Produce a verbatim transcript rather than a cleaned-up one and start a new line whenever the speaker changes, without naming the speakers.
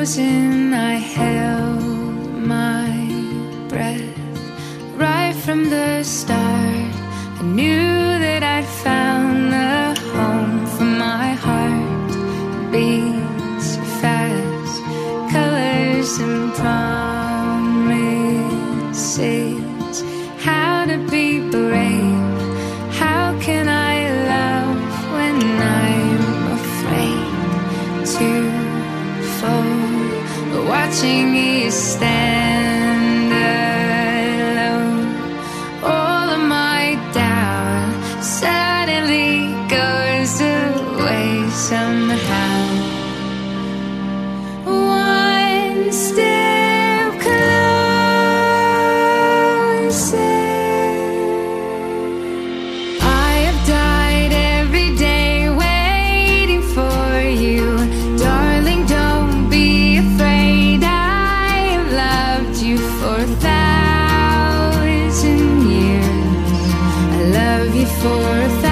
frozen, I held my breath. Right from the start, I knew that I'd found a home for my heart. It beats fast, colors and promises. How to be brave, how can I love when I'm afraid to fall? Watching you stand alone, all of my doubt suddenly goes away somehow. One step closer. I have died every day waiting for you. Darling, don't be afraid. I have loved you for a thousand years. I love you for a thousand